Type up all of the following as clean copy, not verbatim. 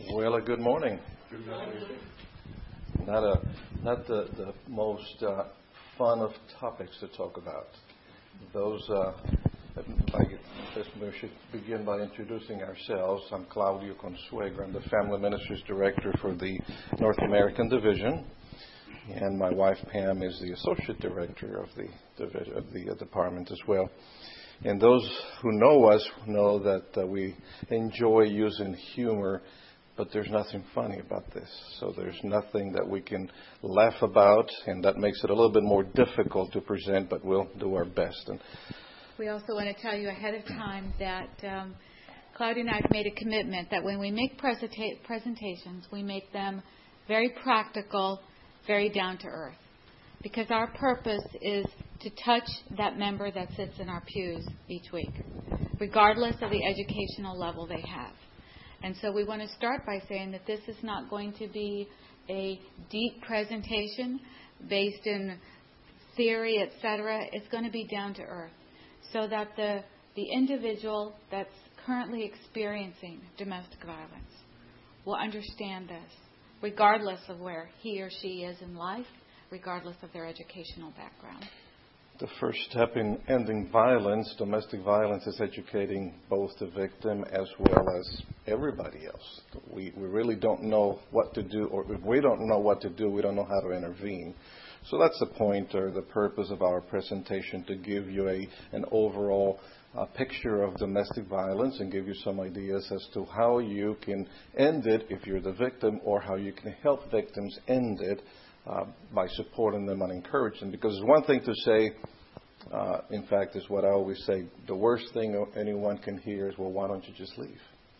Well, good morning. Good morning. Not the most fun of topics to talk about. I guess we should begin by introducing ourselves. I'm Claudio Consuegra. I'm the Family Ministries Director for the North American Division, and my wife Pam is the Associate Director of the department as well. And those who know us know that we enjoy using humor, but there's nothing funny about this. So there's nothing that we can laugh about, and that makes it a little bit more difficult to present, but we'll do our best. And we also want to tell you ahead of time that Claudia and I have made a commitment that when we make presentations, we make them very practical, very down to earth. Because our purpose is to touch that member that sits in our pews each week, regardless of the educational level they have. And so we want to start by saying that this is not going to be a deep presentation based in theory, etc. It's going to be down to earth, so that the individual that's currently experiencing domestic violence will understand this, regardless of where he or she is in life, regardless of their educational background. The first step in ending violence, domestic violence, is educating both the victim as well as everybody else. We really don't know what to do, or if we don't know what to do, we don't know how to intervene. So that's the point or the purpose of our presentation, to give you an overall picture of domestic violence and give you some ideas as to how you can end it if you're the victim, or how you can help victims end it by supporting them and encouraging them. Because it's one thing to say, in fact, is what I always say, the worst thing anyone can hear is, well, why don't you just leave?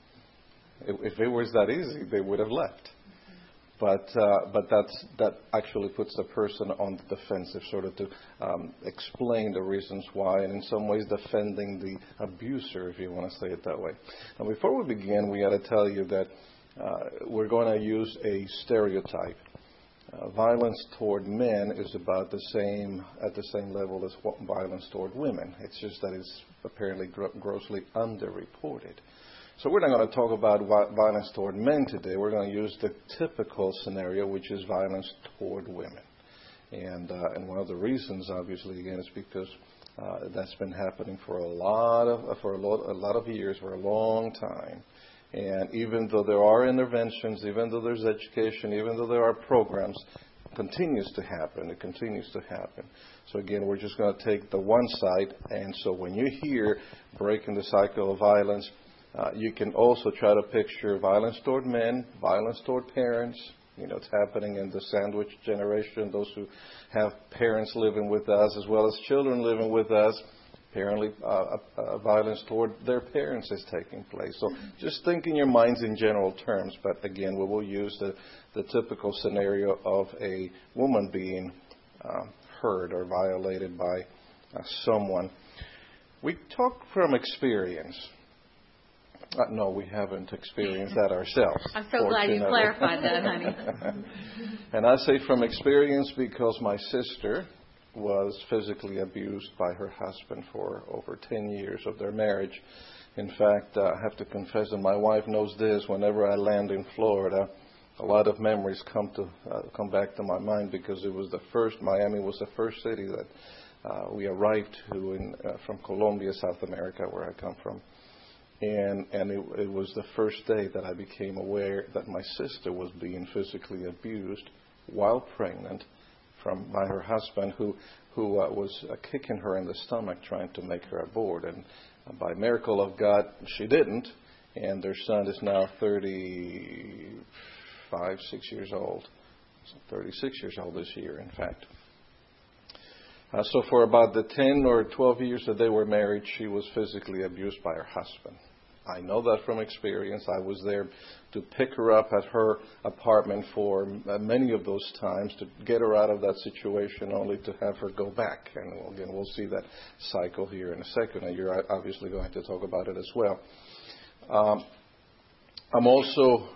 If it was that easy, they would have left. But that actually puts the person on the defensive, sort of to explain the reasons why, and in some ways defending the abuser, if you want to say it that way. Now, before we begin, we got to tell you that we're going to use a stereotype. Violence toward men is about at the same level as violence toward women. It's just that it's apparently grossly underreported. So we're not going to talk about violence toward men today. We're going to use the typical scenario, which is violence toward women. And one of the reasons, obviously, again, is because that's been happening for a lot of years, for a long time. And even though there are interventions, even though there's education, even though there are programs, it continues to happen. It continues to happen. So again, we're just going to take the one side. And so when you hear breaking the cycle of violence, you can also try to picture violence toward men, violence toward parents. You know, it's happening in the sandwich generation, those who have parents living with us as well as children living with us. Apparently, violence toward their parents is taking place. So just think in your minds in general terms. But again, we will use the typical scenario of a woman being hurt or violated by someone. We talk from experience. No, we haven't experienced that ourselves. I'm so glad you clarified that, honey. And I say from experience because my sister was physically abused by her husband for over 10 years of their marriage. In fact, I have to confess, and my wife knows this, whenever I land in Florida, a lot of memories come back to my mind, because Miami was the first city that we arrived to from Colombia, South America, where I come from. And it was the first day that I became aware that my sister was being physically abused while pregnant by her husband, who was kicking her in the stomach, trying to make her abort. And by miracle of God, she didn't. And their son is now 36 years old. 36 years old this year, in fact. So for about the 10 or 12 years that they were married, she was physically abused by her husband. I know that from experience. I was there to pick her up at her apartment for many of those times, to get her out of that situation, only to have her go back. And again, we'll see that cycle here in a second, and you're obviously going to talk about it as well. I'm also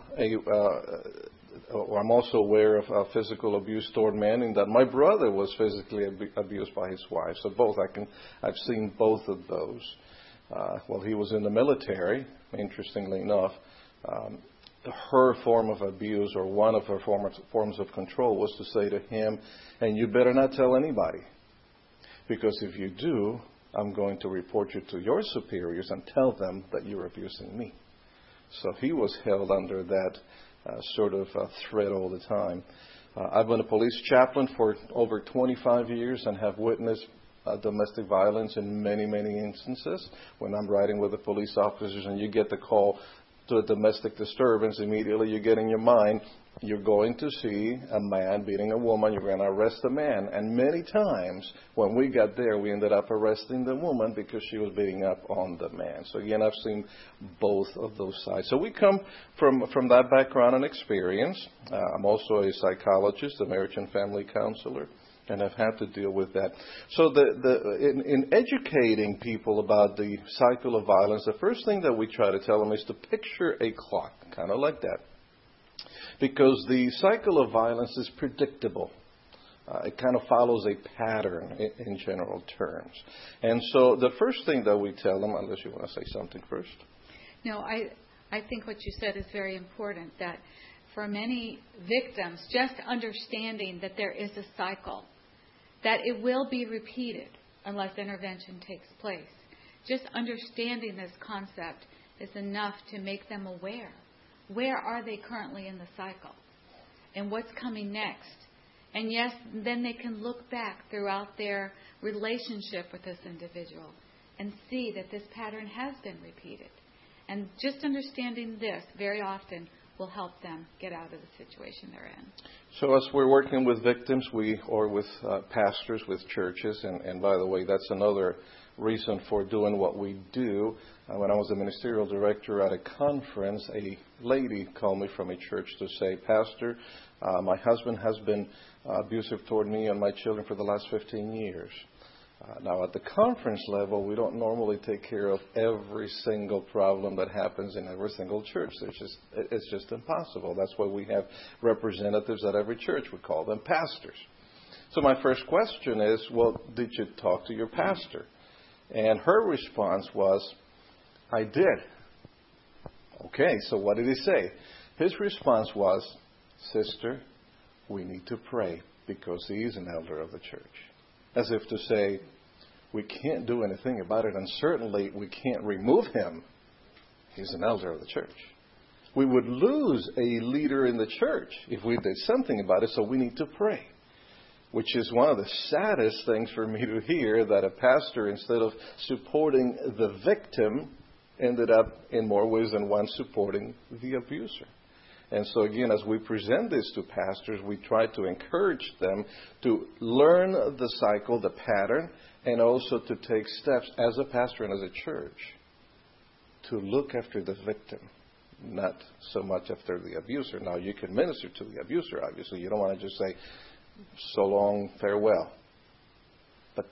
aware of physical abuse toward men, in that my brother was physically abused by his wife. So I've seen both of those. While he was in the military, interestingly enough, her form of abuse or one of her forms of control was to say to him, and you better not tell anybody, because if you do, I'm going to report you to your superiors and tell them that you're abusing me. So he was held under that sort of threat all the time. I've been a police chaplain for over 25 years and have witnessed domestic violence in many, many instances. When I'm riding with the police officers and you get the call to a domestic disturbance, immediately you get in your mind, you're going to see a man beating a woman, you're going to arrest a man. And many times when we got there, we ended up arresting the woman because she was beating up on the man. So again, I've seen both of those sides. So we come from that background and experience. I'm also a psychologist, a marriage and family counselor, and I've had to deal with that. So in educating people about the cycle of violence, the first thing that we try to tell them is to picture a clock, kind of like that. Because the cycle of violence is predictable. It kind of follows a pattern in general terms. And so the first thing that we tell them, unless you want to say something first. No, I think what you said is very important, that for many victims, just understanding that there is a cycle, that it will be repeated unless intervention takes place. Just understanding this concept is enough to make them aware. Where are they currently in the cycle? And what's coming next? And yes, then they can look back throughout their relationship with this individual and see that this pattern has been repeated. And just understanding this very often will help them get out of the situation they're in. So as we're working with victims, or with pastors, with churches, and by the way, that's another reason for doing what we do. When I was the ministerial director at a conference, a lady called me from a church to say, Pastor, my husband has been abusive toward me and my children for the last 15 years. Now, at the conference level, we don't normally take care of every single problem that happens in every single church. It's just impossible. That's why we have representatives at every church. We call them pastors. So my first question is, well, did you talk to your pastor? And her response was, I did. Okay, so what did he say? His response was, Sister, we need to pray because he is an elder of the church. As if to say, we can't do anything about it, and certainly we can't remove him. He's an elder of the church. We would lose a leader in the church if we did something about it, so we need to pray. Which is one of the saddest things for me to hear, that a pastor, instead of supporting the victim, ended up in more ways than one supporting the abuser. And so again, as we present this to pastors, we try to encourage them to learn the cycle, the pattern, and also to take steps as a pastor and as a church to look after the victim, not so much after the abuser. Now, you can minister to the abuser, obviously. You don't want to just say, so long, farewell. But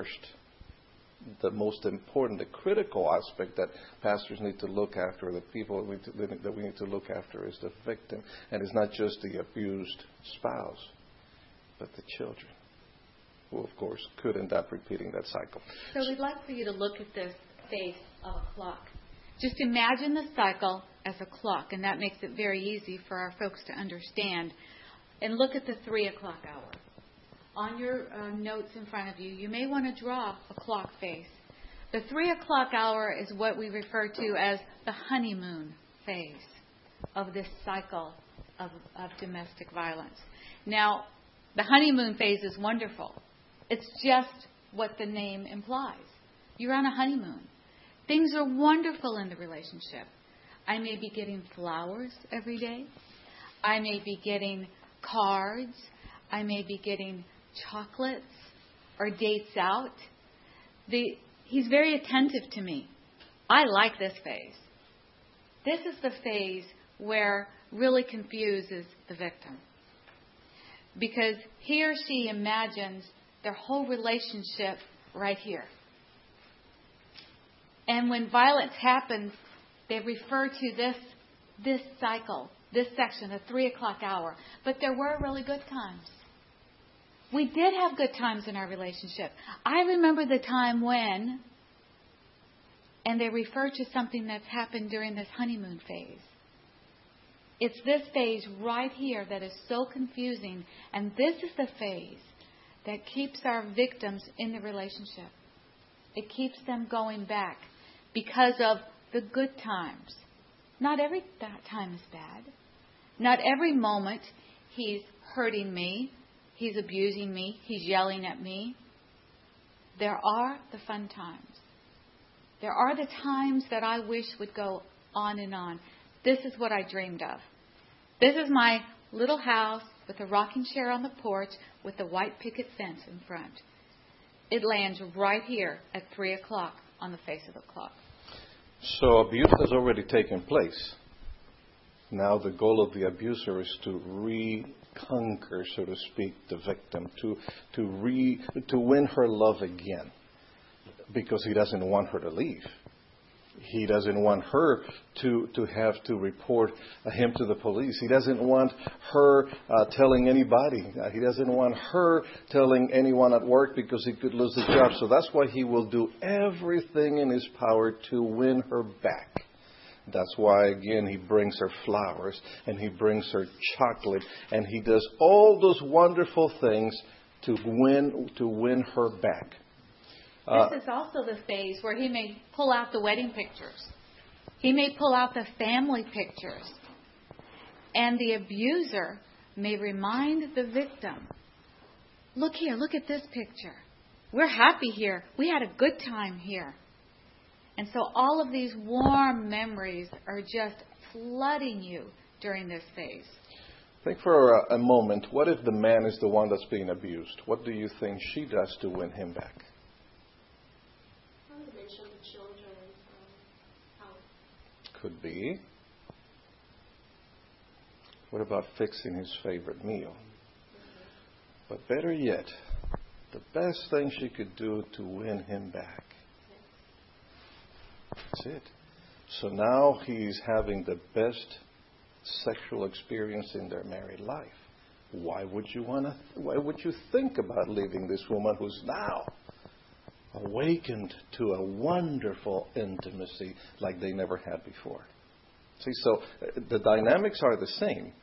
the most important, the critical aspect that pastors need to look after, the people that we need to look after, is the victim. And it's not just the abused spouse, but the children, who, of course, could end up repeating that cycle. So we'd like for you to look at this face of a clock. Just imagine the cycle as a clock, and that makes it very easy for our folks to understand. And look at the 3 o'clock hour. On your notes in front of you, you may want to draw a clock face. The 3 o'clock hour is what we refer to as the honeymoon phase of this cycle of domestic violence. Now, the honeymoon phase is wonderful. It's just what the name implies. You're on a honeymoon. Things are wonderful in the relationship. I may be getting flowers every day. I may be getting cards. I may be getting chocolates or dates out. He's very attentive to me. I like this phase. This is the phase where really confuses the victim, because he or she imagines their whole relationship right here. And when violence happens, they refer to this cycle, this section, the 3 o'clock hour. But there were really good times. We did have good times in our relationship. I remember the time when, and they refer to something that's happened during this honeymoon phase. It's this phase right here that is so confusing. And this is the phase that keeps our victims in the relationship. It keeps them going back because of the good times. Not every time is bad. Not every moment he's hurting me, he's abusing me, he's yelling at me. There are the fun times. There are the times that I wish would go on and on. This is what I dreamed of. This is my little house with a rocking chair on the porch with the white picket fence in front. It lands right here at 3 o'clock on the face of the clock. So abuse has already taken place. Now the goal of the abuser is to reconquer, so to speak, the victim, to win her love again, because he doesn't want her to leave. He doesn't want her to have to report him to the police. He doesn't want her telling anybody. He doesn't want her telling anyone at work because he could lose the job. So that's why he will do everything in his power to win her back. That's why, again, he brings her flowers and he brings her chocolate and he does all those wonderful things to win her back. This is also the phase where he may pull out the wedding pictures. He may pull out the family pictures. And the abuser may remind the victim, look here, look at this picture. We're happy here. We had a good time here. And so all of these warm memories are just flooding you during this phase. Think for a moment, what if the man is the one that's being abused? What do you think she does to win him back? Could be. What about fixing his favorite meal? But better yet, the best thing she could do to win him back. That's it. So now he's having the best sexual experience in their married life. Why would you think about leaving this woman who's now awakened to a wonderful intimacy like they never had before? See, so the dynamics are the same.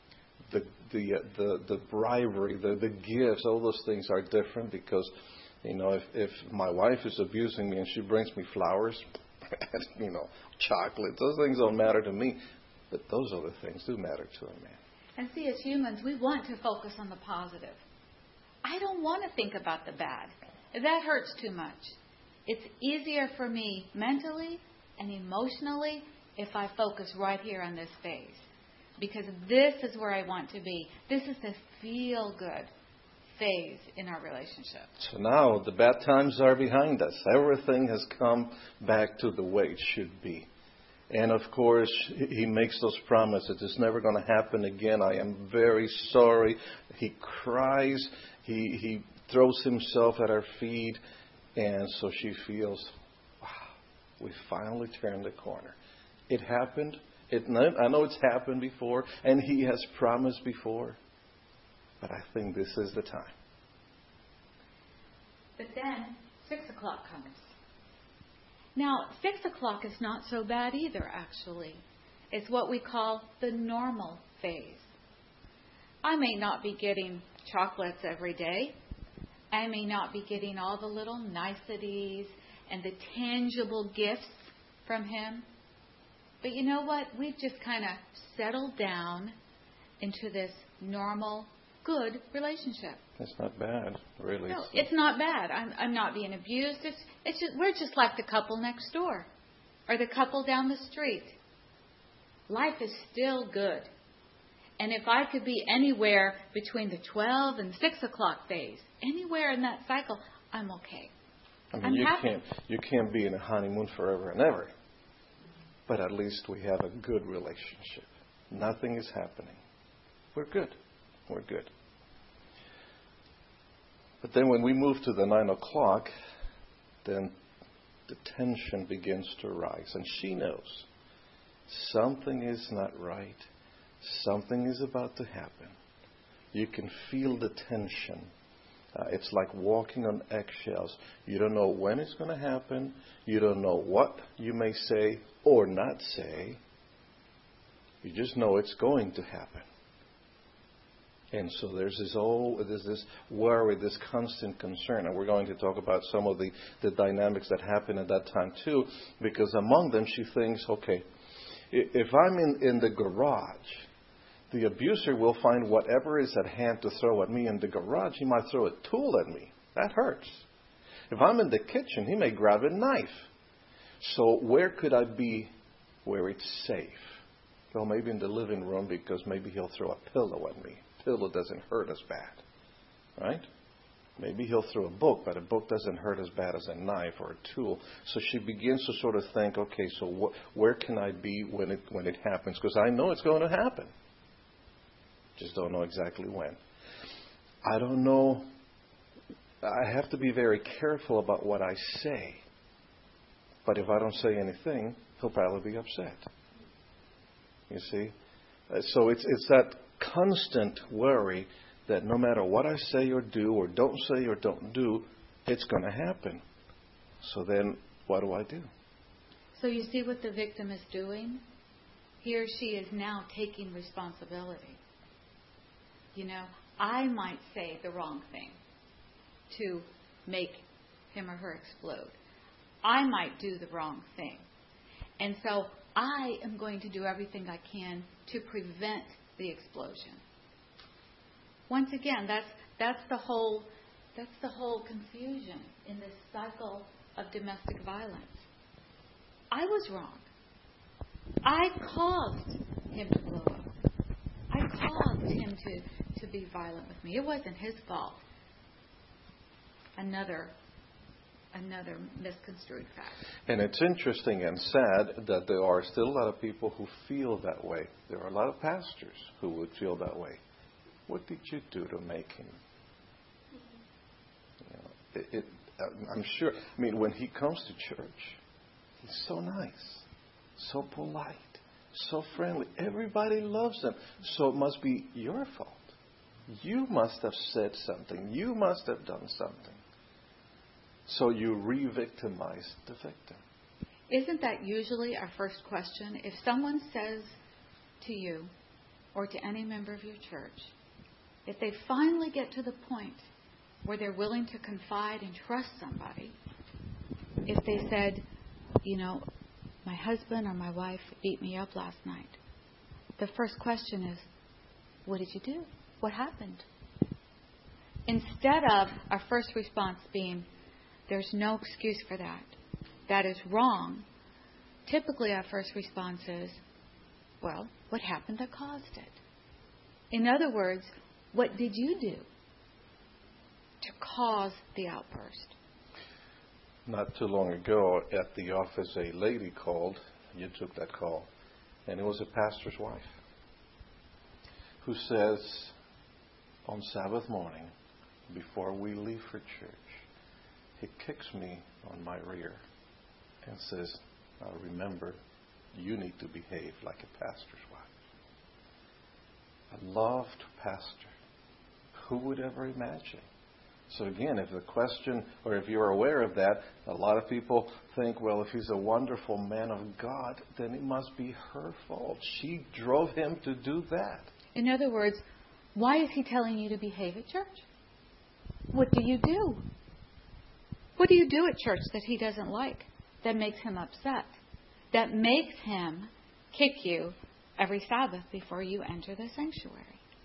The bribery, the gifts, all those things are different because, if my wife is abusing me and she brings me flowers, chocolate, those things don't matter to me. But those other things do matter to a man. And see, as humans, we want to focus on the positive. I don't want to think about the bad. That hurts too much. It's easier for me mentally and emotionally if I focus right here on this phase. Because this is where I want to be. This is the feel-good phase in our relationship. So now the bad times are behind us. Everything has come back to the way it should be. And of course, he makes those promises. It's never going to happen again. I am very sorry. He cries. He throws himself at our feet. And so she feels, wow, we finally turned the corner. It happened. I know it's happened before. And he has promised before. But I think this is the time. But then 6 o'clock comes. Now, 6 o'clock is not so bad either, actually. It's what we call the normal phase. I may not be getting chocolates every day. I may not be getting all the little niceties and the tangible gifts from him. But you know what? We've just kind of settled down into this normal, good relationship. It's not bad, really. No, it's not bad. I'm not being abused. We're just like the couple next door or the couple down the street. Life is still good. And if I could be anywhere between the 12 and 6 o'clock phase, anywhere in that cycle, I'm okay. I mean, you can't be in a honeymoon forever and ever. But at least we have a good relationship. Nothing is happening. We're good. We're good. But then when we move to the 9 o'clock, then the tension begins to rise. And she knows something is not right. Something is about to happen. You can feel the tension. It's like walking on eggshells. You don't know when it's going to happen. You don't know what you may say or not say. You just know it's going to happen. And so there's this worry, this constant concern. And we're going to talk about some of the dynamics that happen at that time too, because among them she thinks, okay, if I'm in the garage, the abuser will find whatever is at hand to throw at me in the garage. He might throw a tool at me. That hurts. If I'm in the kitchen, he may grab a knife. So where could I be where it's safe? Well, maybe in the living room, because maybe he'll throw a pillow at me. Pillow doesn't hurt as bad, right? Maybe he'll throw a book, but a book doesn't hurt as bad as a knife or a tool. So she begins to sort of think, okay, so where can I be when it happens? Because I know it's going to happen. Just don't know exactly when. I don't know. I have to be very careful about what I say. But if I don't say anything, he'll probably be upset. You see? So it's that constant worry that no matter what I say or do or don't say or don't do, it's going to happen. So then what do I do? So you see what the victim is doing? He or she is now taking responsibility. I might say the wrong thing to make him or her explode. I might do the wrong thing. And so I am going to do everything I can to prevent the explosion. Once again, that's the whole confusion in this cycle of domestic violence. I was wrong. I caused him to blow up. I caused him to be violent with me. It wasn't his fault. Another misconstrued fact. And it's interesting and sad that there are still a lot of people who feel that way. There are a lot of pastors who would feel that way. What did you do to make him? I'm sure. I mean, when he comes to church, he's so nice, so polite, so friendly. Everybody loves him. So it must be your fault. You must have said something. You must have done something. So you re-victimize the victim. Isn't that usually our first question? If someone says to you or to any member of your church, if they finally get to the point where they're willing to confide and trust somebody, if they said, my husband or my wife beat me up last night, the first question is, what did you do? What happened? Instead of our first response being, there's no excuse for that. That is wrong. Typically, our first response is, well, what happened that caused it? In other words, what did you do to cause the outburst? Not too long ago at the office, a lady called. You took that call. And it was a pastor's wife who says, on Sabbath morning, before we leave for church, he kicks me on my rear and says, now remember, you need to behave like a pastor's wife. A loved pastor. Who would ever imagine? So again, if the question, or if you're aware of that, a lot of people think, well, if he's a wonderful man of God, then it must be her fault. She drove him to do that. In other words, why is he telling you to behave at church? What do you do? What do you do at church that he doesn't like, that makes him upset, that makes him kick you every Sabbath before you enter the sanctuary?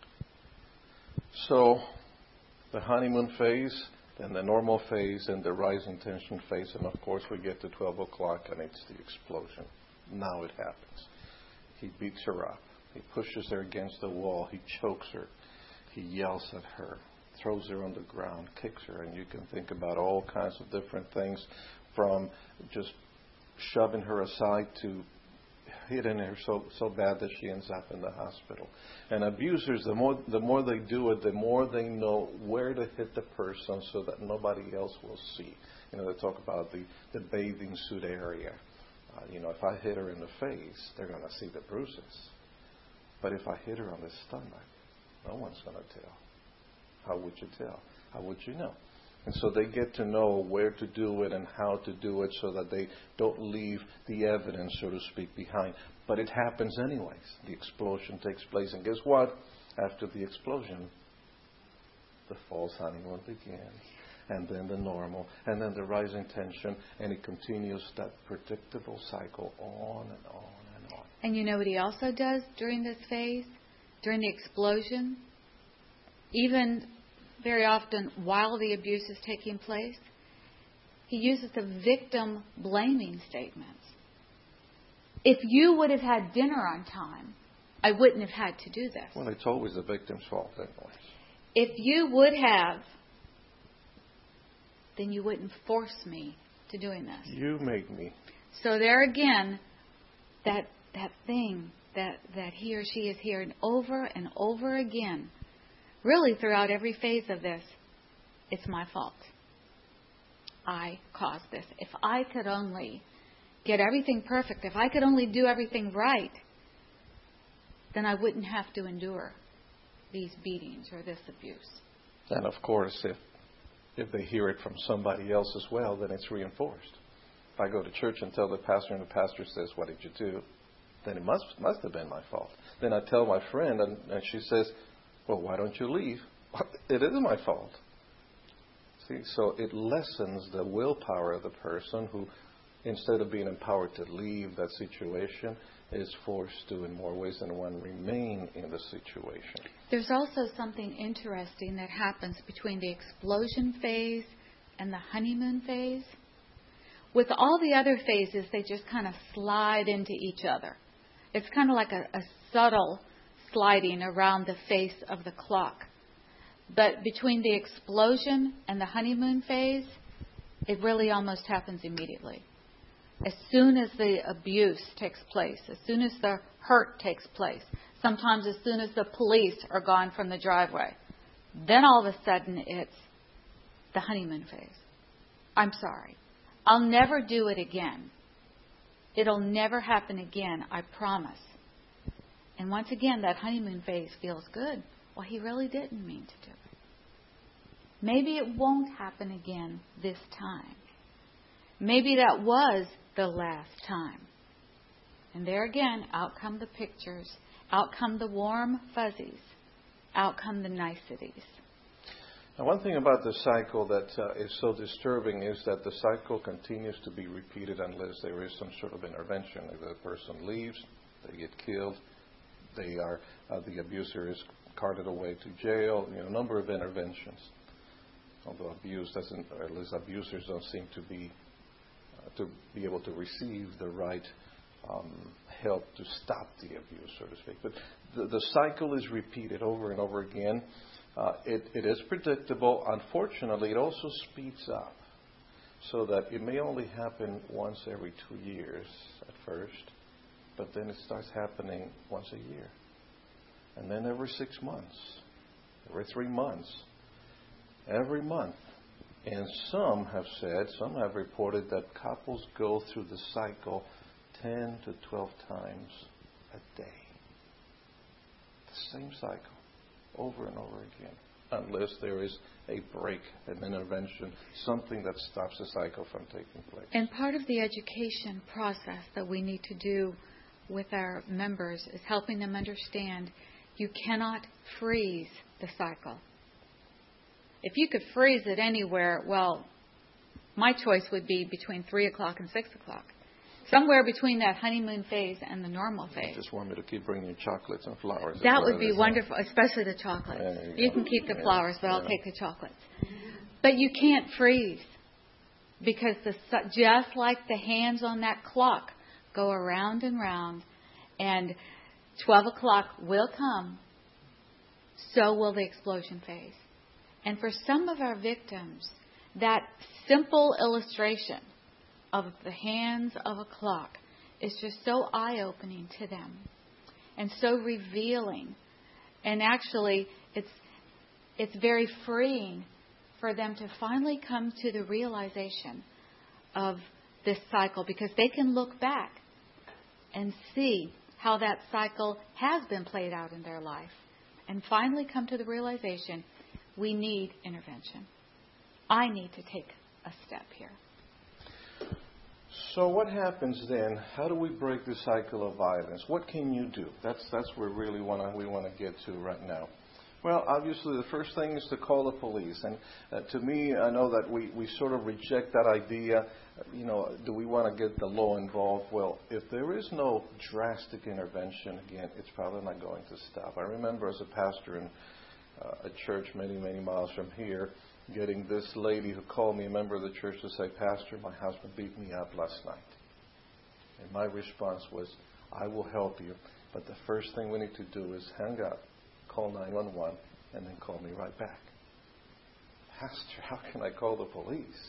So, the honeymoon phase, then the normal phase, and the rising tension phase, and of course we get to 12 o'clock and it's the explosion. Now it happens. He beats her up. He pushes her against the wall. He chokes her. He yells at her, throws her on the ground, kicks her, and you can think about all kinds of different things, from just shoving her aside to hitting her so bad that she ends up in the hospital. And abusers, the more they do it, the more they know where to hit the person so that nobody else will see. They talk about the bathing suit area. If I hit her in the face, they're going to see the bruises. But if I hit her on the stomach, no one's going to tell. How would you tell? How would you know? And so they get to know where to do it and how to do it so that they don't leave the evidence, so to speak, behind. But it happens anyways. The explosion takes place. And guess what? After the explosion, the false honeymoon begins. And then the normal. And then the rising tension. And it continues that predictable cycle on and on and on. And you know what he also does during this phase? During the explosion? Even very often while the abuse is taking place, he uses the victim blaming statements. If you would have had dinner on time, I wouldn't have had to do this. Well, it's always the victim's fault anyways. If you would have, then you wouldn't force me to doing this. You made me. So there again, that thing that he or she is hearing over and over again, really throughout every phase of this, it's my fault. I caused this. If I could only get everything perfect, if I could only do everything right, then I wouldn't have to endure these beatings or this abuse. And of course, if they hear it from somebody else as well, then it's reinforced. If I go to church and tell the pastor and the pastor says, "What did you do?" then it must have been my fault. Then I tell my friend and she says, "Well, why don't you leave?" It is my fault. See, so it lessens the willpower of the person who, instead of being empowered to leave that situation, is forced to, in more ways than one, remain in the situation. There's also something interesting that happens between the explosion phase and the honeymoon phase. With all the other phases, they just kind of slide into each other. It's kind of like a subtle sliding around the face of the clock. But between the explosion and the honeymoon phase, it really almost happens immediately. As soon as the abuse takes place, as soon as the hurt takes place, sometimes as soon as the police are gone from the driveway, then all of a sudden it's the honeymoon phase. I'm sorry. I'll never do it again. It'll never happen again, I promise. And once again, that honeymoon phase feels good. Well, he really didn't mean to do it. Maybe it won't happen again this time. Maybe that was the last time. And there again, out come the pictures, out come the warm fuzzies, out come the niceties. Now, one thing about the cycle that is so disturbing is that the cycle continues to be repeated unless there is some sort of intervention. If the person leaves, they get killed, the abuser is carted away to jail, a number of interventions. Although abusers don't seem to be able to receive the right help to stop the abuse, so to speak. But the cycle is repeated over and over again. It is predictable. Unfortunately, it also speeds up so that it may only happen once every 2 years at first, but then it starts happening once a year. And then every 6 months, every 3 months, every month. And some have reported that couples go through the cycle 10 to 12 times a day. The same cycle, over and over again, unless there is a break, an intervention, something that stops the cycle from taking place. And part of the education process that we need to do with our members is helping them understand you cannot freeze the cycle. If you could freeze it anywhere, well, my choice would be between 3 o'clock and 6 o'clock. Somewhere between that honeymoon phase and the normal phase. You just want me to keep bringing you chocolates and flowers. That would be wonderful, especially the chocolates. You can keep the flowers, but I'll take the chocolates. But you can't freeze because just like the hands on that clock go around and round, and 12 o'clock will come, so will the explosion phase. And for some of our victims, that simple illustration of the hands of a clock is just so eye-opening to them and so revealing. And actually, it's very freeing for them to finally come to the realization of this cycle, because they can look back and see how that cycle has been played out in their life and finally come to the realization, we need intervention. I need to take a step here. So what happens then? How do we break the cycle of violence? What can you do? That's where really we want to get to right now. Well, obviously, the first thing is to call the police. And to me, I know that we sort of reject that idea. Do we want to get the law involved? Well, if there is no drastic intervention, again, it's probably not going to stop. I remember as a pastor in a church many, many miles from here, getting this lady who called me, a member of the church, to say, "Pastor, my husband beat me up last night." And my response was, "I will help you, but the first thing we need to do is hang up, call 911, and then call me right back." "Pastor, how can I call the police?"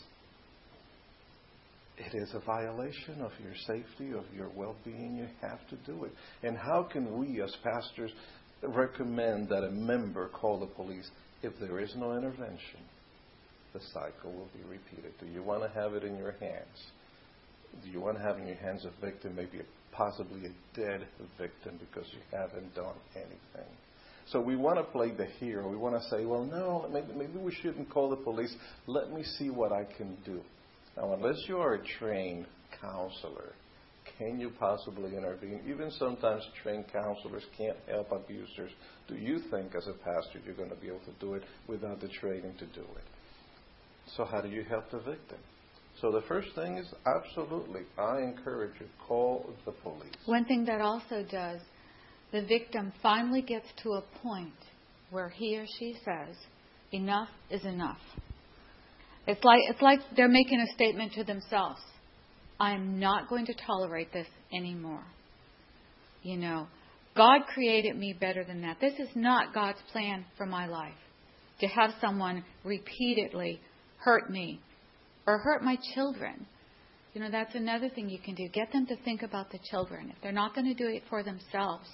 It is a violation of your safety, of your well-being. You have to do it. And how can we as pastors recommend that a member call the police if there is no intervention? The cycle will be repeated. Do you want to have it in your hands? Do you want to have in your hands a victim, maybe possibly a dead victim because you haven't done anything? So we want to play the hero. We want to say, well, no, maybe we shouldn't call the police. Let me see what I can do. Now, unless you are a trained counselor, can you possibly intervene? Even sometimes trained counselors can't help abusers. Do you think as a pastor you're going to be able to do it without the training to do it? So how do you help the victim? So the first thing is, absolutely, I encourage you, call the police. One thing that also does, the victim finally gets to a point where he or she says, enough is enough. It's like they're making a statement to themselves. I'm not going to tolerate this anymore. God created me better than that. This is not God's plan for my life. To have someone repeatedly hurt me or hurt my children. That's another thing you can do. Get them to think about the children. If they're not going to do it for themselves,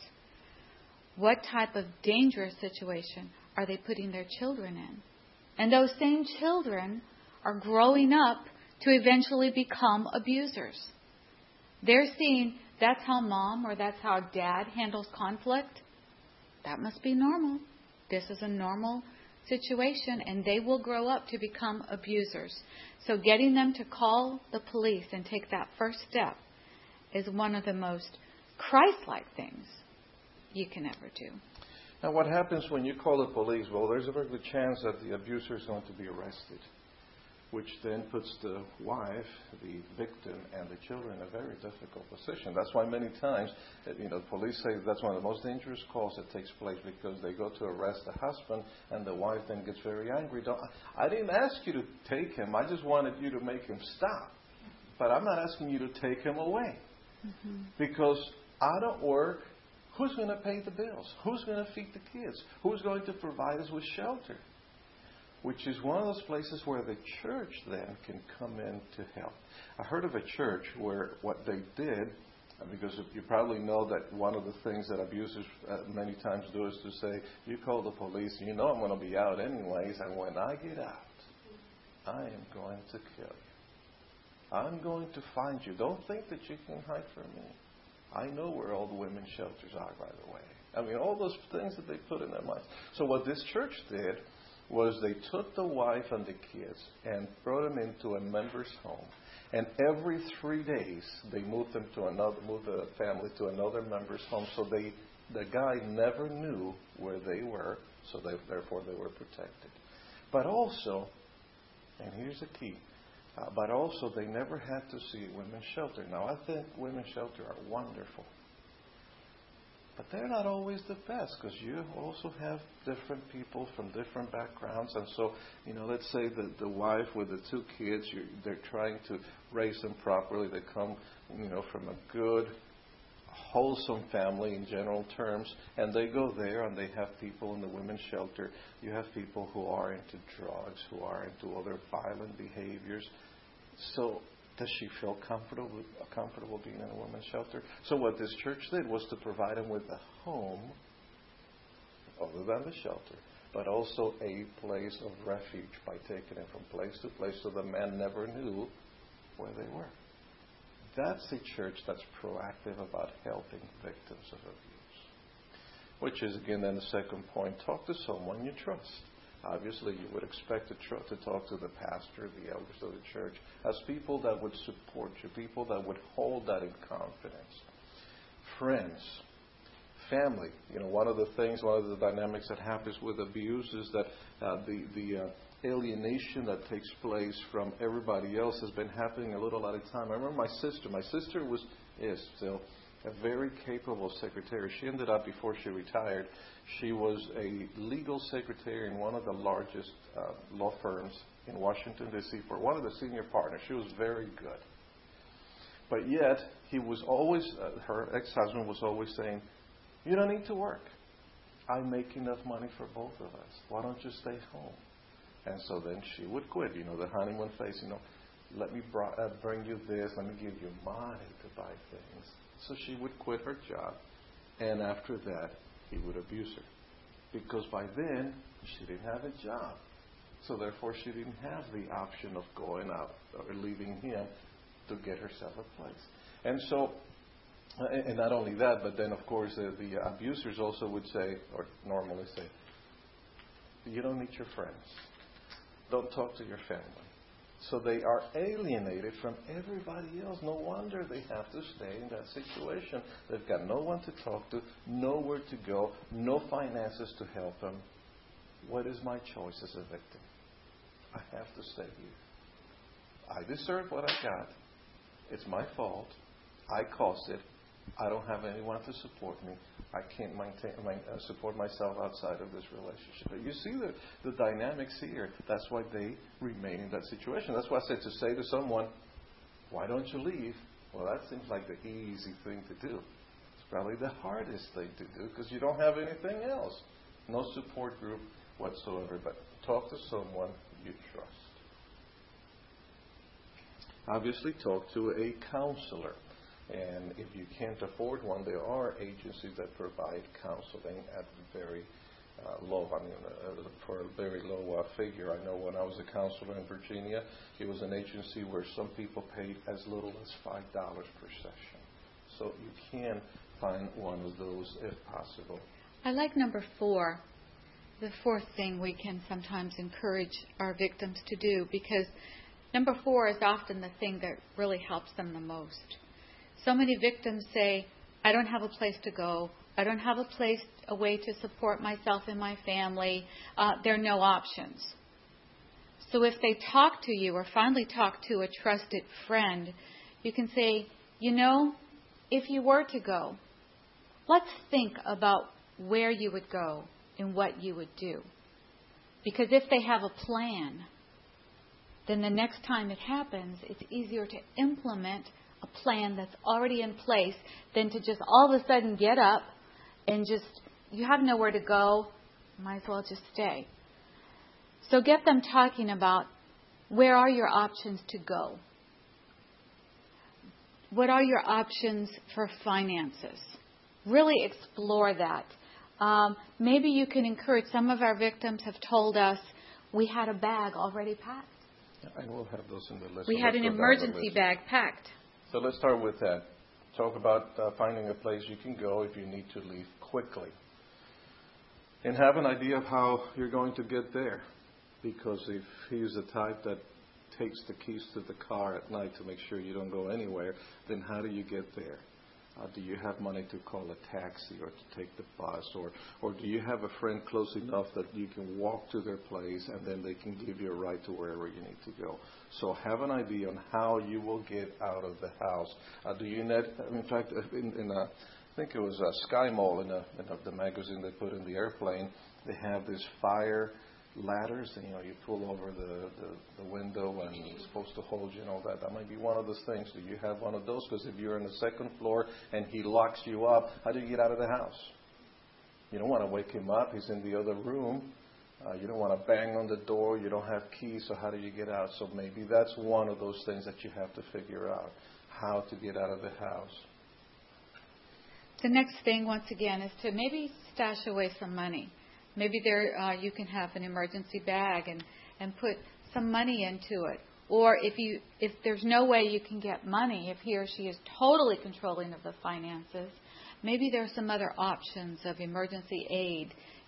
what type of dangerous situation are they putting their children in? And those same children are growing up to eventually become abusers. They're seeing that's how mom or that's how dad handles conflict. That must be normal. This is a normal situation, and they will grow up to become abusers. So getting them to call the police and take that first step is one of the most Christ-like things you can ever do. Now, what happens when you call the police? Well, there's a very good chance that the abuser is going to be arrested, which then puts the wife, the victim, and the children in a very difficult position. That's why many times, police say that's one of the most dangerous calls that takes place, because they go to arrest the husband, and the wife then gets very angry. I didn't ask you to take him. I just wanted you to make him stop. But I'm not asking you to take him away. Mm-hmm. Because I don't work. Who's going to pay the bills? Who's going to feed the kids? Who's going to provide us with shelter? Which is one of those places where the church then can come in to help. I heard of a church where what they did, because you probably know that one of the things that abusers many times do is to say, you call the police, I'm going to be out anyways, and when I get out, I am going to kill you. I'm going to find you. Don't think that you can hide from me. I know where all the women's shelters are, by the way. All those things that they put in their minds. So what this church did was they took the wife and the kids and brought them into a member's home. And every 3 days, they moved the family to another member's home. So the guy never knew where they were, so therefore they were protected. But also, and here's the key, but also they never had to see a women's shelter. Now, I think women's shelter are wonderful. But they're not always the best, because you also have different people from different backgrounds. And so, let's say that the wife with the 2 kids, they're trying to raise them properly. They come, from a good, wholesome family in general terms. And they go there and they have people in the women's shelter. You have people who are into drugs, who are into other violent behaviors. So does she feel comfortable being in a women's shelter? So what this church did was to provide them with a home, other than the shelter, but also a place of refuge by taking them from place to place so the men never knew where they were. That's a church that's proactive about helping victims of abuse. Which is, again, then the second point, talk to someone you trust. Obviously, you would expect to talk to the pastor, the elders of the church, as people that would support you, people that would hold that in confidence. Friends, family. One of the dynamics that happens with abuse is that the alienation that takes place from everybody else has been happening a little at a time. I remember my sister. My sister is still a very capable secretary. She ended up, before she retired, she was a legal secretary in one of the largest law firms in Washington, D.C. for one of the senior partners. She was very good. But yet, he was always, her ex-husband was always saying, "You don't need to work. I make enough money for both of us. Why don't you stay home?" And so then she would quit, the honeymoon phase, let me bring you this, let me give you money to buy things. So she would quit her job, and after that, he would abuse her. Because by then, she didn't have a job. So therefore, she didn't have the option of going out or leaving him to get herself a place. And so, and not only that, but then, of course, the abusers also would say, or normally say, "You don't need your friends. Don't talk to your family." So they are alienated from everybody else. No wonder they have to stay in that situation. They've got no one to talk to, nowhere to go, no finances to help them. What is my choice as a victim? I have to stay here. I deserve what I got. It's my fault. I caused it. I don't have anyone to support me. I can't support myself outside of this relationship. But you see the dynamics here. That's why they remain in that situation. That's why I said to say to someone, "Why don't you leave?" Well, that seems like the easy thing to do. It's probably the hardest thing to do because you don't have anything else. No support group whatsoever. But talk to someone you trust. Obviously, talk to a counselor. And if you can't afford one, there are agencies that provide counseling at very for a very low figure. I know when I was a counselor in Virginia, it was an agency where some people paid as little as $5 per session. So you can find one of those if possible. I like number 4, the fourth thing we can sometimes encourage our victims to do, because number 4 is often the thing that really helps them the most. So many victims say, "I don't have a place to go. I don't have a way to support myself and my family. There are no options." So if they talk to you or finally talk to a trusted friend, you can say, if you were to go, let's think about where you would go and what you would do. Because if they have a plan, then the next time it happens, it's easier to implement a plan that's already in place than to just all of a sudden get up and you have nowhere to go, might as well just stay. So get them talking about where are your options to go? What are your options for finances? Really explore that. Maybe you can encourage, some of our victims have told us, we had a bag already packed. And we'll have those in the list. We had an emergency bag packed. So let's start with that. Talk about finding a place you can go if you need to leave quickly. And have an idea of how you're going to get there. Because if he's the type that takes the keys to the car at night to make sure you don't go anywhere, then how do you get there? Do you have money to call a taxi or to take the bus? Or do you have a friend close enough that you can walk to their place and then they can give you a ride to wherever you need to go? So have an idea on how you will get out of the house. Do you need, in fact, I think it was Sky Mall in the magazine they put in the airplane, they have this fire ladders, and you pull over the window and it's supposed to hold you and all that. That might be one of those things. Do you have one of those? Because if you're on the second floor and he locks you up, how do you get out of the house? You don't want to wake him up. He's in the other room. You don't want to bang on the door. You don't have keys, so how do you get out? So maybe that's one of those things that you have to figure out, how to get out of the house. The next thing, once again, is to maybe stash away some money. Maybe there you can have an emergency bag and put some money into it. Or if there's no way you can get money, if he or she is totally controlling of the finances, maybe there are some other options of emergency aid.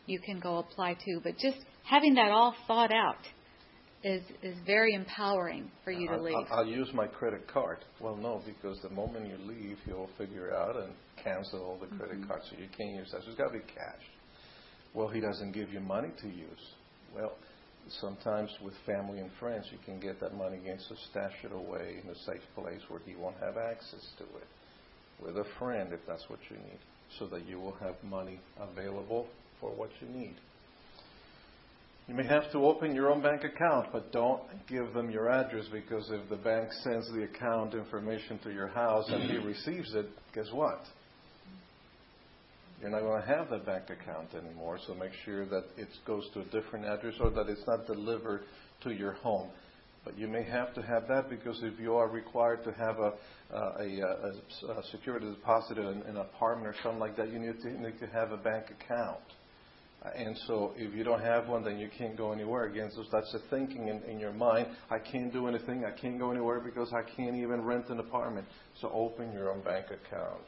you can go apply to. But just having that all thought out is very empowering for you to leave. I'll use my credit card. Well, no, because the moment you leave, he'll figure out and cancel all the credit cards, so you can't use that. So it's got to be cash. Well, he doesn't give you money to use. Well, sometimes with family and friends, you can get that money again, so stash it away in a safe place where he won't have access to it. With a friend, if that's what you need, so that you will have money available for what you need. You may have to open your own bank account, but don't give them your address, because if the bank sends the account information to your house and he receives it, guess what? You're not going to have that bank account anymore, so make sure that it goes to a different address or that it's not delivered to your home. But you may have to have that, because if you are required to have a security deposit in an apartment or something like that, you need to have a bank account. And so if you don't have one, then you can't go anywhere. Again, so that's the thinking in your mind. I can't do anything. I can't go anywhere because I can't even rent an apartment. So open your own bank account.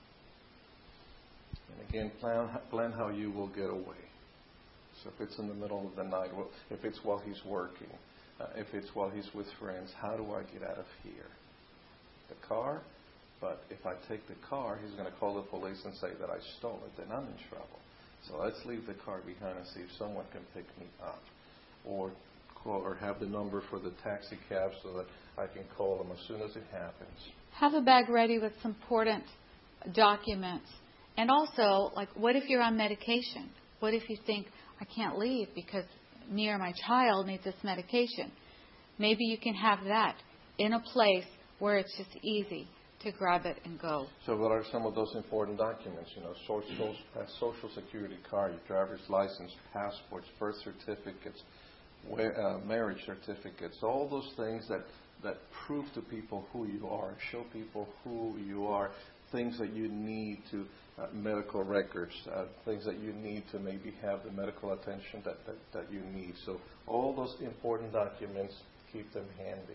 And again, plan how you will get away. So if it's in the middle of the night, if it's while he's working, if it's while he's with friends, how do I get out of here? The car? But if I take the car, he's going to call the police and say that I stole it. Then I'm in trouble. So let's leave the car behind and see if someone can pick me up, or call, or have the number for the taxi cab so that I can call them as soon as it happens. Have a bag ready with some important documents. And also, like, what if you're on medication? What if you think, I can't leave because me or my child needs this medication? Maybe you can have that in a place where it's just easy to grab it and go. So what are some of those important documents? Social security card, your driver's license, passports, birth certificates, marriage certificates, all those things that prove to people who you are, show people who you are, things that you need to, medical records, things that you need to maybe have the medical attention that you need. So all those important documents, keep them handy.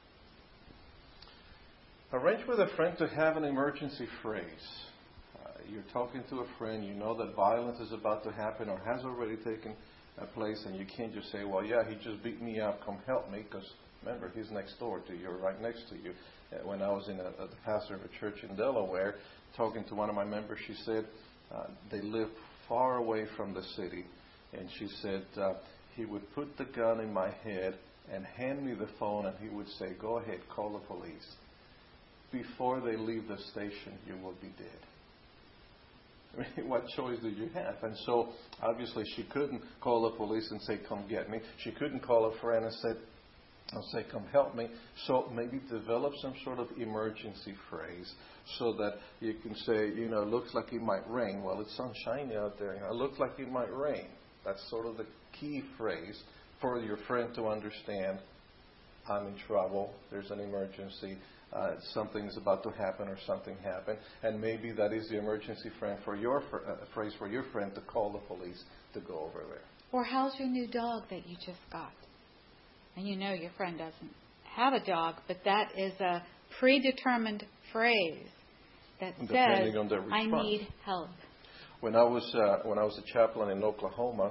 Arrange with a friend to have an emergency phrase. You're talking to a friend, you know that violence is about to happen or has already taken place, and you can't just say, well, yeah, he just beat me up, come help me, because remember, he's next door to you or right next to you. When I was the pastor of a church in Delaware, talking to one of my members, she said they live far away from the city, and she said he would put the gun in my head and hand me the phone, and he would say, go ahead, call the police. Before they leave the station, you will be dead. I mean, what choice do you have? And so, obviously, she couldn't call the police and say, come get me. She couldn't call a friend and say, come help me. So maybe develop some sort of emergency phrase so that you can say, it looks like it might rain. Well, it's sunshiny out there. It looks like it might rain. That's sort of the key phrase for your friend to understand. I'm in trouble. There's an emergency. Something's about to happen or something happened. And maybe that is the emergency phrase for your phrase for your friend to call the police to go over there. Or how's your new dog that you just got? And your friend doesn't have a dog, but that is a predetermined phrase that says, I need help. When I was a chaplain in Oklahoma,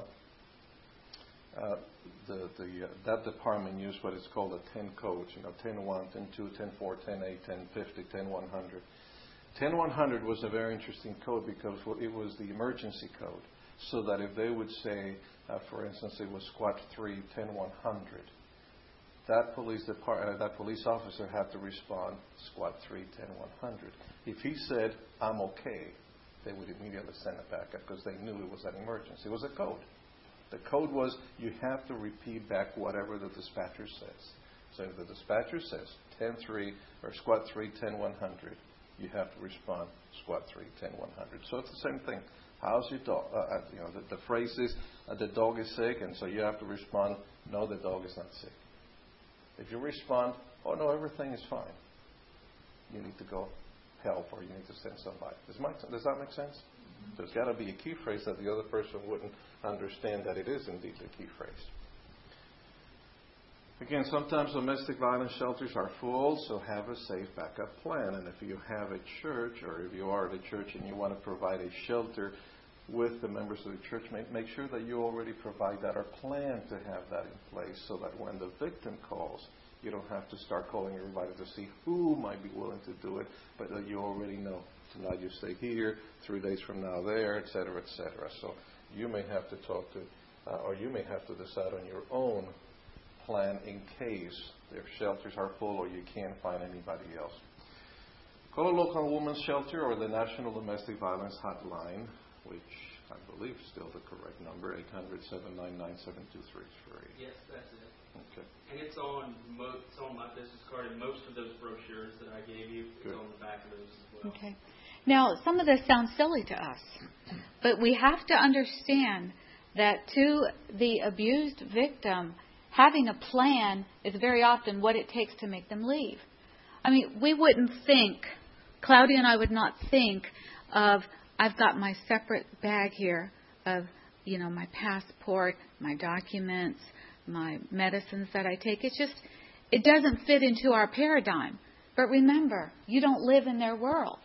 that department used what is called a 10 codes, 10-1, 10-2, 10-4, 10-8, 10-50, 10-100. 10-100 was a very interesting code because it was the emergency code. So that if they would say, for instance, it was squad 3, 10-100, that police officer had to respond, squad 3, 10-100. If he said, I'm okay, they would immediately send it back up because they knew it was an emergency. It was a code. The code was you have to repeat back whatever the dispatcher says. So if the dispatcher says 10-3 or squad 3, 10-100, you have to respond squad 3, 10-100. So it's the same thing. How's your dog? The phrase is the dog is sick, and so you have to respond, no, the dog is not sick. If you respond, oh no, everything is fine, you need to go help or you need to send somebody. Does that make sense? There's got to be a key phrase that the other person wouldn't understand that it is indeed a key phrase. Again, sometimes domestic violence shelters are full, so have a safe backup plan. And if you have a church or if you are at a church and you want to provide a shelter, with the members of the church. Make sure that you already provide that or plan to have that in place so that when the victim calls, you don't have to start calling everybody to see who might be willing to do it, but that you already know. Tonight you stay here, 3 days from now there, et cetera, et cetera. So you may have to talk to, or you may have to decide on your own plan in case their shelters are full or you can't find anybody else. Call a local women's shelter or the National Domestic Violence Hotline, which I believe is still the correct number, 800-799-7233. Yes, that's it. Okay. And it's on my business card, and most of those brochures that I gave you, it's on the back of those as well. Okay. Now, some of this sounds silly to us, but we have to understand that to the abused victim, having a plan is very often what it takes to make them leave. I mean, we wouldn't think, Claudia and I would not think of, I've got my separate bag here of, my passport, my documents, my medicines that I take. It doesn't fit into our paradigm. But remember, you don't live in their world.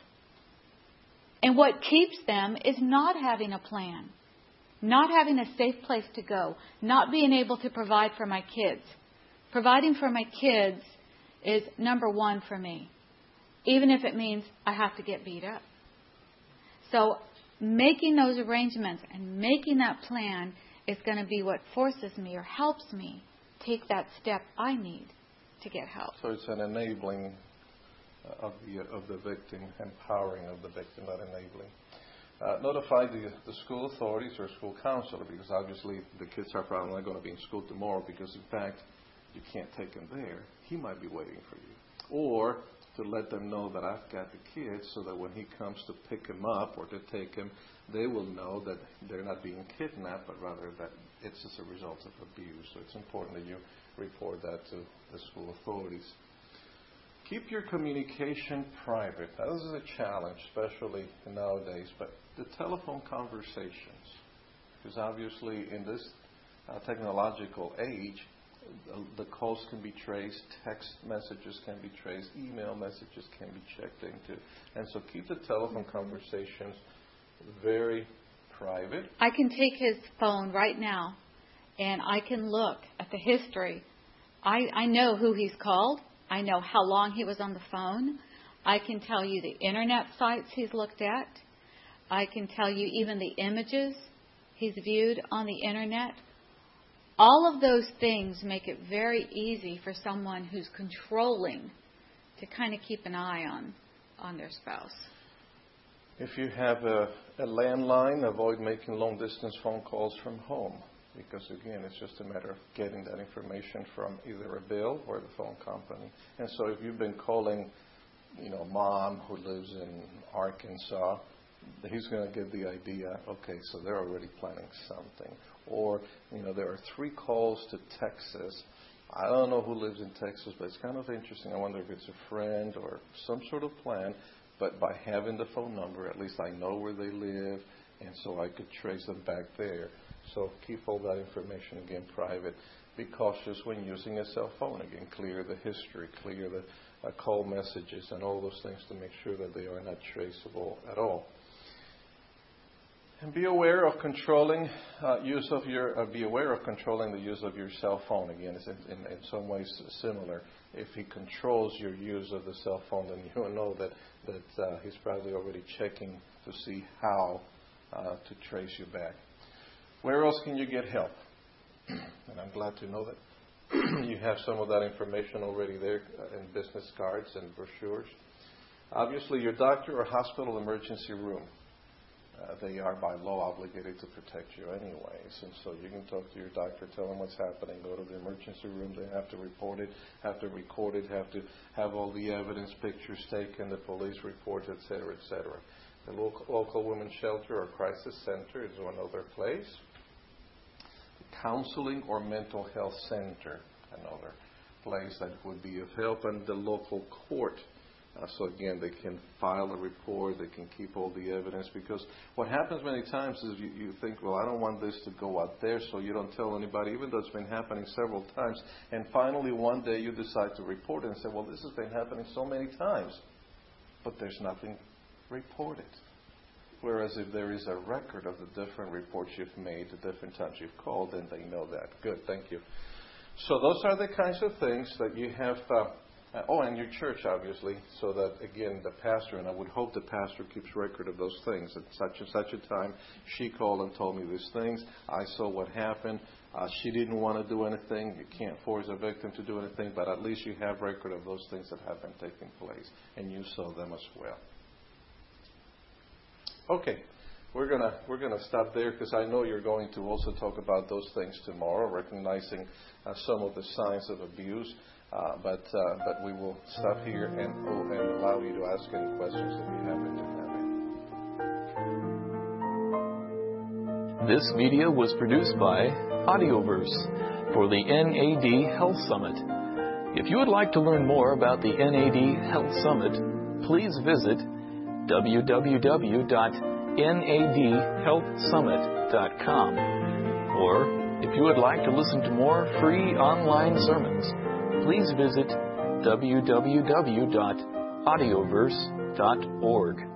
And what keeps them is not having a plan, not having a safe place to go, not being able to provide for my kids. Providing for my kids is number one for me, even if it means I have to get beat up. So making those arrangements and making that plan is going to be what forces me or helps me take that step I need to get help. So it's an enabling of the victim, empowering of the victim, not enabling. Notify the school authorities or school counselor, because obviously the kids are probably not going to be in school tomorrow because, in fact, you can't take him there. He might be waiting for you. Or to let them know that I've got the kids so that when he comes to pick him up or to take him, they will know that they're not being kidnapped, but rather that it's as a result of abuse. So it's important that you report that to the school authorities. Keep your communication private. Now, this is a challenge, especially nowadays, but the telephone conversations, because obviously in this technological age, the calls can be traced, text messages can be traced, email messages can be checked into. And so keep the telephone conversations very private. I can take his phone right now and I can look at the history. I know who he's called. I know how long he was on the phone. I can tell you the internet sites he's looked at. I can tell you even the images he's viewed on the internet. All of those things make it very easy for someone who's controlling to kind of keep an eye on their spouse. If you have a landline, avoid making long-distance phone calls from home, because, again, it's just a matter of getting that information from either a bill or the phone company. And so if you've been calling, Mom who lives in Arkansas, he's going to get the idea, okay, so they're already planning something. Or, there are 3 calls to Texas. I don't know who lives in Texas, but it's kind of interesting. I wonder if it's a friend or some sort of plan. But by having the phone number, at least I know where they live, and so I could trace them back there. So keep all that information, again, private. Be cautious when using a cell phone. Again, clear the history, clear the call messages, and all those things to make sure that they are not traceable at all. And be aware of controlling the use of your cell phone. Again, it's in some ways similar. If he controls your use of the cell phone, then you know that he's probably already checking to see how to trace you back. Where else can you get help? And I'm glad to know that you have some of that information already there in business cards and brochures. Obviously, your doctor or hospital emergency room. They are by law obligated to protect you anyways. And so you can talk to your doctor, tell them what's happening, go to the emergency room. They have to report it, have to record it, have to have all the evidence, pictures taken, the police reports, et cetera, et cetera. The local women's shelter or crisis center is one other place. The counseling or mental health center, another place that would be of help, and the local court. So again, they can file a report, they can keep all the evidence, because what happens many times is you think, well, I don't want this to go out there, so you don't tell anybody, even though it's been happening several times. And finally, one day you decide to report it and say, well, this has been happening so many times, but there's nothing reported. Whereas if there is a record of the different reports you've made, the different times you've called, then they know that. Good, thank you. So those are the kinds of things that you have, and your church, obviously, so that, again, the pastor, and I would hope the pastor keeps record of those things. At such and such a time, she called and told me these things. I saw what happened. She didn't want to do anything. You can't force a victim to do anything, but at least you have record of those things that have been taking place, and you saw them as well. Okay, we're gonna stop there because I know you're going to also talk about those things tomorrow, recognizing some of the signs of abuse. But we will stop here and allow you to ask any questions if you happen to have any. This media was produced by Audioverse for the NAD Health Summit. If you would like to learn more about the NAD Health Summit, please visit www.nadhealthsummit.com. Or if you would like to listen to more free online sermons, please visit www.audioverse.org.